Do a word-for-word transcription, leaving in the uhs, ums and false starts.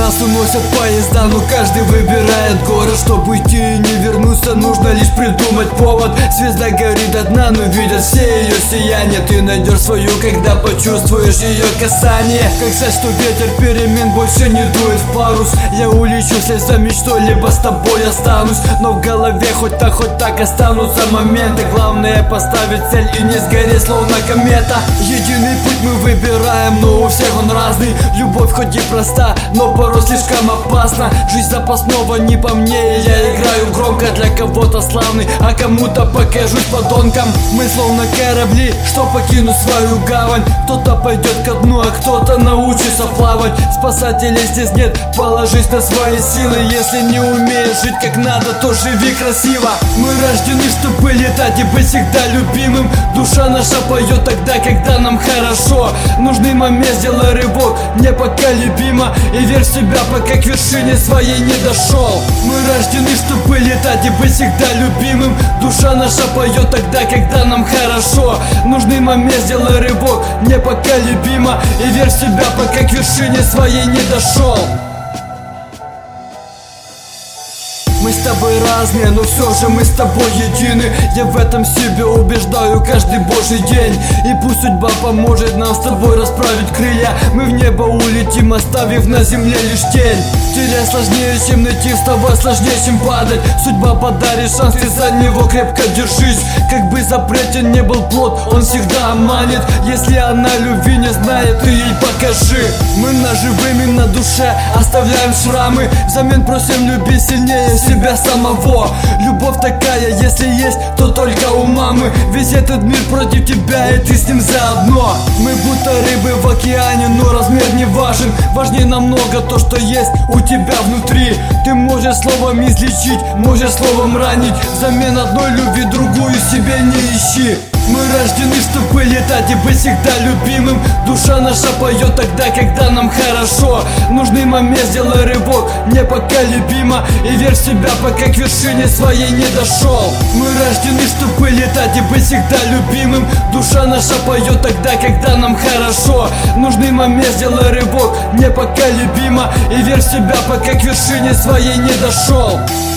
Нас уносят поезда, но каждый выбирает город. Чтобы идти и не вернуться, нужно лишь придумать повод. Звезда горит одна, но видят все ее сияние. Ты найдешь свою, когда почувствуешь ее касание. Как знать, что ветер перемен больше не дует в парус. Я улечу вслед за мечтой, либо с тобой останусь. Но в голове хоть так, хоть так останутся моменты. Главное поставить цель и не сгореть, словно комета. Единый путь мы выбираем, но у всех он разный. Любовь хоть и проста, но порой слишком опасна. Жизнь запасного не по мне, и я играю громко. Для кого-то славный, а кому-то покажусь подонком. Мы словно корабли, что покинут свою гавань. Кто-то пойдет ко дну, а кто-то научится плавать. Спасателей здесь нет, положись на свои силы. Если не умеешь жить как надо, то живи красиво. Мы рождены, чтобы летать и быть всегда любимым. Душа наша поет тогда, когда нам хорошо. Нужный момент, сделай рывок, непоколебимо. И верь в себя, пока к вершине своей не дошел. Мы рождены, чтобы летать и быть всегда любимым. Душа наша поет тогда, когда нам хорошо. Нужный момент, сделай рывок, непоколебимо. И верь в себя, пока к вершине своей не дошел. Мы с тобой разные, но все же мы с тобой едины. Я в этом себе убеждаю каждый божий день. И пусть судьба поможет нам с тобой расправить крылья. Мы в небо улетим, оставив на земле лишь тень. Терять сложнее, чем найти, вставать сложнее, чем падать. Судьба подарит шанс, ты за него крепко держись. Как бы запретен не был плод, он всегда манит. Если она любви не знает, ты ей покажи. Мы наживыми на душе оставляем шрамы. Взамен просим любить сильнее себя самого. Любовь такая, если есть, то только у мамы. Весь этот мир против тебя, и ты с ним заодно. Мы будто рыбы в океане, но размер не важен. Важнее намного то, что есть у тебя внутри. Ты можешь словом излечить, можешь словом ранить. Взамен одной любви другую себе не ищи. Мы рождены, чтобы летать и быть всегда любимым. Душа наша поет тогда, когда нам хорошо. Нужный момент, сделай рывок, непоколебимо. И верь в себя, пока к вершине своей не дошел. Мы рождены, чтобы летать и быть всегда любимым. Душа наша поет тогда, когда нам хорошо. Нужный момент, сделай рывок, непоколебимо. И верь в себя, пока к вершине своей не дошел.